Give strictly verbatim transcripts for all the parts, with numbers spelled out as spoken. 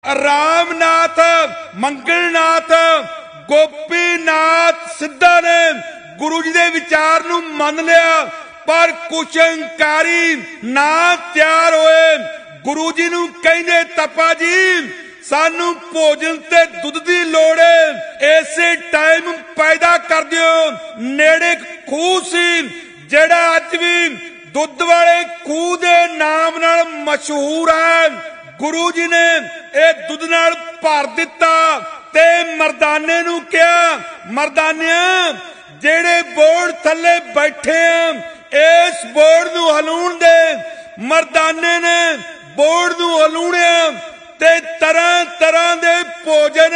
रामनाथ मंगलनाथ गोपीनाथ सिद्धा ने गुरु जी के विचार नूं मन लिया, पर कुछ अंकारी ना तैयार होए। गुरु जी नूं कहिंदे तपा जी सानू भोजन ते दुध की लोड़ है, इसे टाइम पैदा कर दियो। नेड़े खूह सी जेड़ा अज भी दुध वाले खूह दे नाम नाल मशहूर है। गुरु जी ने ए दुध नाल भर दिता ते मरदाने नूं कहा, मरदानिया जेड़े बोर्ड थले बैठे हैं इस बोर्ड नूं हलूण दे। मरदाने ने बोर्ड नूं हलूणिया ते तरह तरह दे भोजन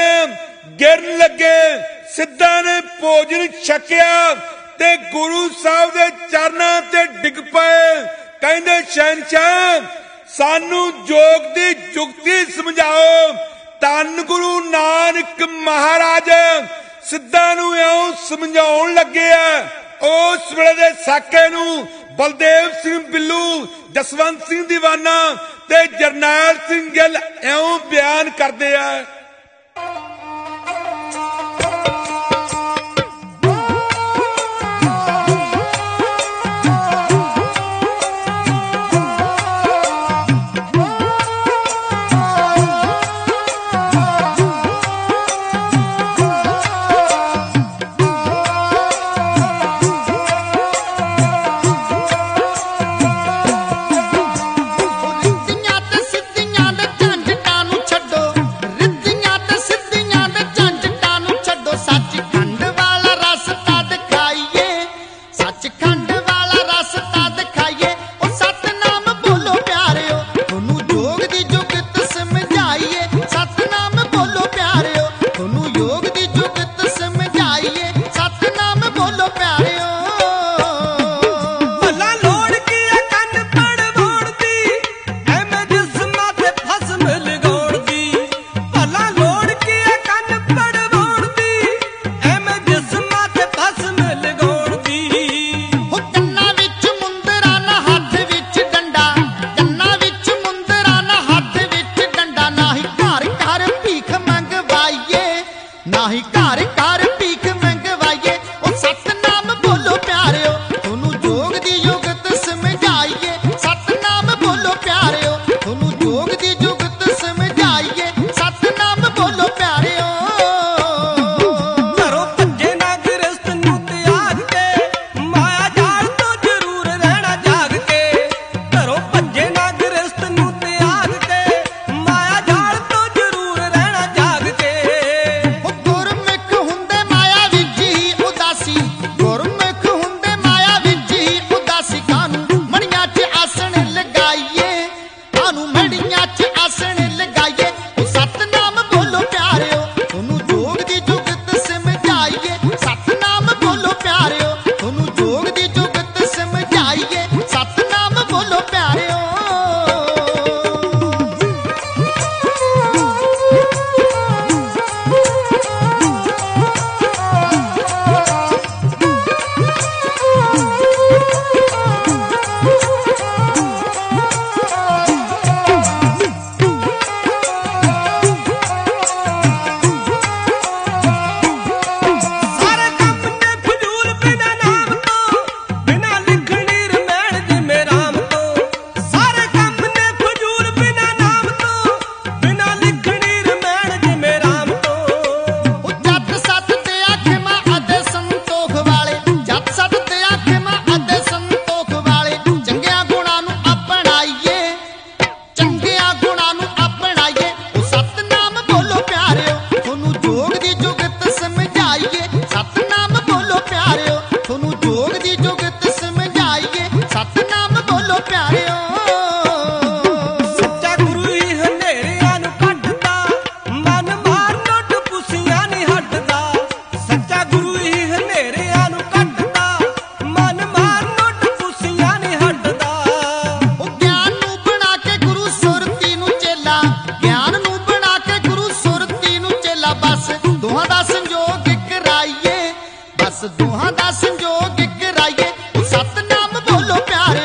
गिरन लगे। सिद्धा ने भोजन छकिया ते गुरु साहब दे चरनां ते डिग पए। कहंदे शहनशाह सानू योग दी जुगती समझाओ। धन गुरु नानक महाराज सिद्धा नूं इउं समझाउण लगे आ। उस वेले दे साके नूं बलदेव सिंह बिल्लू, जसवंत सिंह दीवाना ते जरनैल सिंह गिल इउं बयान करदे आ।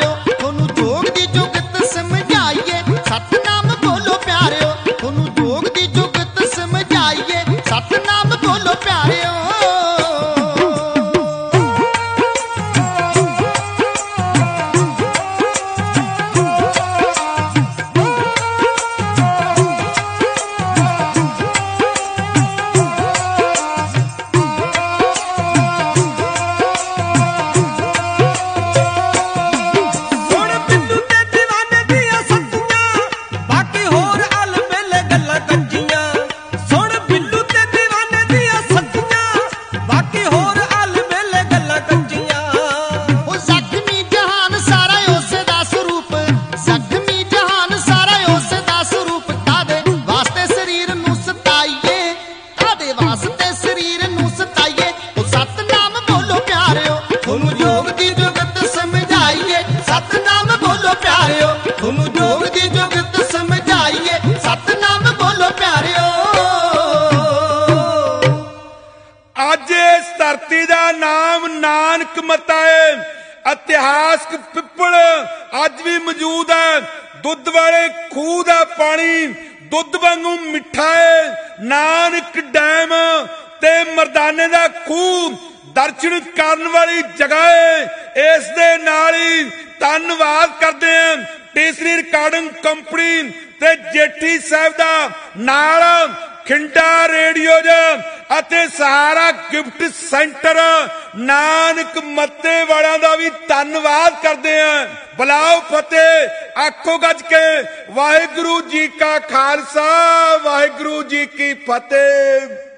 जोग ਨਾਨਕ ਮੱਤਾ ਹੈ। ਇਤਿਹਾਸਕ ਪਿੱਪਲ ਅੱਜ ਵੀ ਮੌਜੂਦ ਹੈ। ਦੁੱਧ ਵਾਲੇ ਖੂਹ ਦਾ ਪਾਣੀ ਦੁੱਧ ਵਾਂਗੂ ਮਿੱਠਾ ਹੈ। ਨਾਨਕ ਡੈਮ ਤੇ ਮਰਦਾਨੇ ਦਾ ਖੂਹ ਦਰਸ਼ਨ ਕਰਨ ਵਾਲੀ ਜਗ੍ਹਾ ਹੈ। ਇਸ ਦੇ ਨਾਲ ਹੀ ਧੰਨਵਾਦ ਕਰਦੇ ਹਾਂ ਤੀਸਰੀ ਰਿਕਾਰਡਿੰਗ ਕੰਪਨੀ ਤੇ ਜੇਠੀ ਸਾਹਿਬ ਦਾ, ਨਾਲ ਖਿੰਡਾ ਰੇਡੀਓਜ਼ ਅਤੇ ਸਹਾਰਾ ਗਿਫਟ ਸੈਂਟਰ ਨਾਨਕ ਮੱਤੇ ਵਾਲਿਆਂ ਦਾ ਵੀ ਧੰਨਵਾਦ ਕਰਦੇ ਹਾਂ। ਬੁਲਾਓ ਫਤਿਹ, ਆਖੋ ਗੱਜ ਕੇ ਵਾਹਿਗੁਰੂ ਜੀ ਕਾ ਖਾਲਸਾ, ਵਾਹਿਗੁਰੂ ਜੀ ਕੀ ਫਤਿਹ।